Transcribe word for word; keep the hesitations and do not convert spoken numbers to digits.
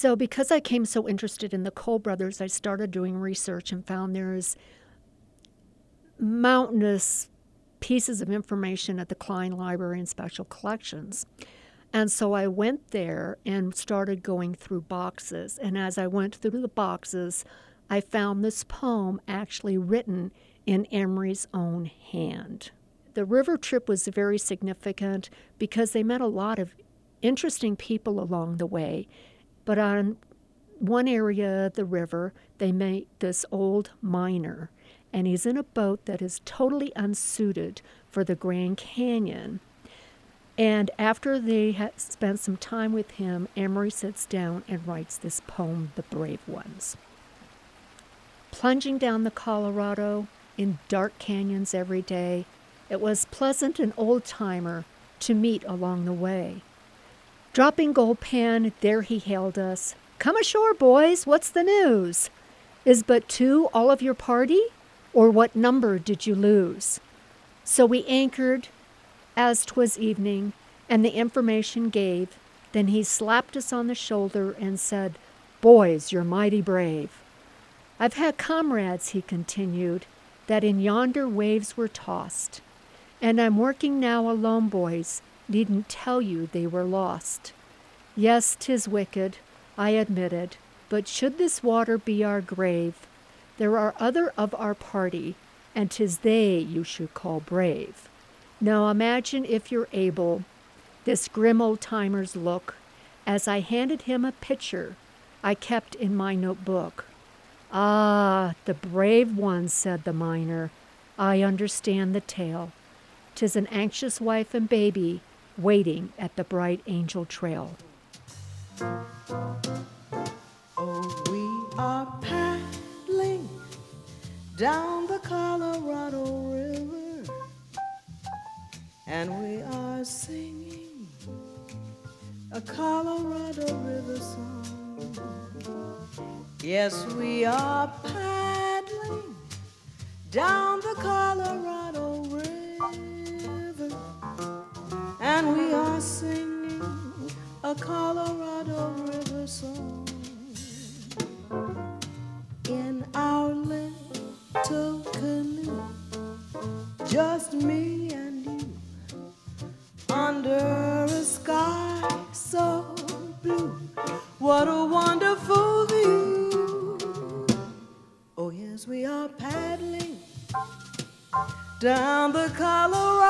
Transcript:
So because I became so interested in the Cole brothers, I started doing research and found there's mountainous pieces of information at the Klein Library and Special Collections. And so I went there and started going through boxes. And as I went through the boxes, I found this poem actually written in Emery's own hand. The river trip was very significant because they met a lot of interesting people along the way. But on one area of the river, they met this old miner, and he's in a boat that is totally unsuited for the Grand Canyon. And after they had spent some time with him, Emery sits down and writes this poem, The Brave Ones. Plunging down the Colorado in dark canyons every day, it was pleasant and old-timer to meet along the way. Dropping Gold Pan, there he hailed us. Come ashore, boys, what's the news? Is but two all of your party? Or what number did you lose? So we anchored as 'twas evening, and the information gave. Then he slapped us on the shoulder and said, Boys, you're mighty brave. I've had comrades, he continued, that in yonder waves were tossed. And I'm working now alone, boys, needn't tell you they were lost. Yes, 'tis wicked, I admitted, but should this water be our grave, there are other of our party, and 'tis they you should call brave. Now imagine, if you're able, this grim old-timer's look, as I handed him a picture I kept in my notebook. Ah, the brave ones, said the miner, I understand the tale. 'Tis an anxious wife and baby waiting at the Bright Angel Trail. Oh, we are paddling down the Colorado River, and we are singing a Colorado River song. Yes, we are paddling down the Colorado River, and we are singing a Colorado River song. In our little canoe, just me and you, under a sky so blue, what a wonderful view. Oh yes, we are paddling down the Colorado